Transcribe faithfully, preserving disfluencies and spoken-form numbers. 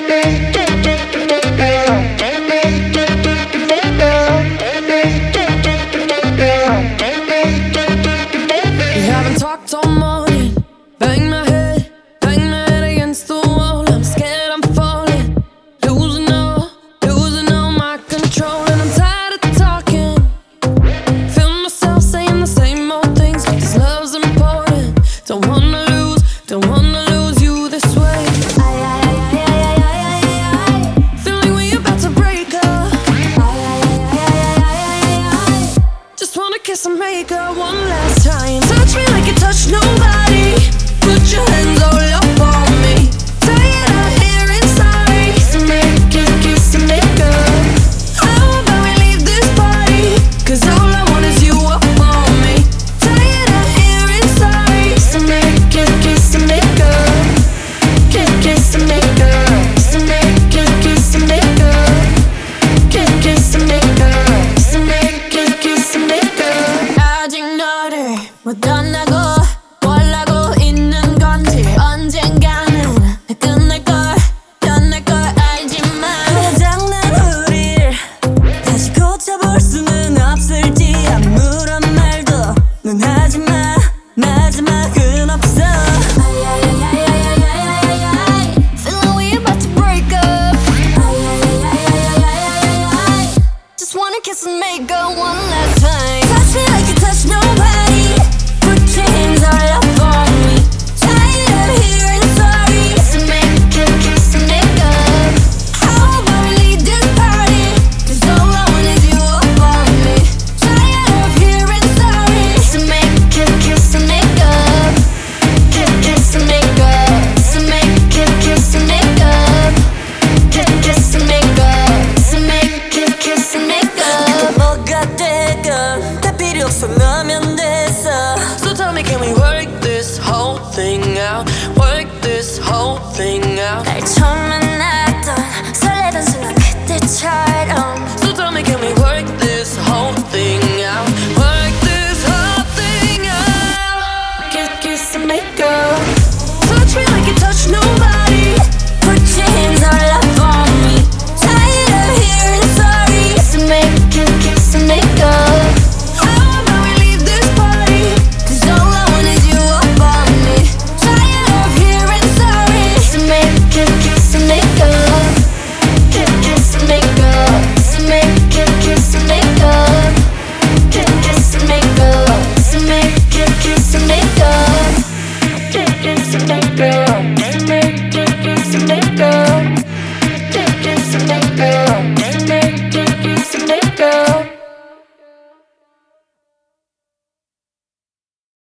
haven't talked all morning. Bang my head, bang my head against the wall. I'm scared I'm falling, losing all, losing all my control. And I'm tired of talking, feel myself saying the same old things, but this love's important. Don't wanna lose, don't wanna lose you this way. Feel like we about to break up. Just wanna kiss and make up one last time. Touch me like you touch nobody. Put your hands all up on me. Tired of hearing sorry. So make it, kiss and make up. How about we leave this party? Cause all I want is you up on me. Tired of hearing sorry. So make it, kiss and make up. Kiss, kiss and make up. So make it, kiss and make up. Kiss, kiss and make up. So make it, kiss and make up. 아직 너를 못 떠나고 뭘 하고 있는 건지 언젠가는 끝날 걸, 떠날 걸 알지만 고장난 우릴 다시 고쳐볼 수는 없을지 아무런 말도 넌 하지마 마지막은 없어. Feel like we about to break up. Just wanna kiss and make up one last time. Touch me like you touch nobody. Put your hands all up on me. Tired of hearing sorry. So make it, kiss and make up. How about we leave this party? Cause all I want is you up on me. Tired of hearing sorry. So make it, kiss and make up. Kiss, kiss and make up. So make it, kiss and make up. Kiss, kiss and make up. So make it, kiss and make up. 뭐가 되건 다 필요 없어 너면 됐어. So tell me, can we work this whole thing out? Work this whole thing out. 날 처음 만났던 설레던 순간 그때처럼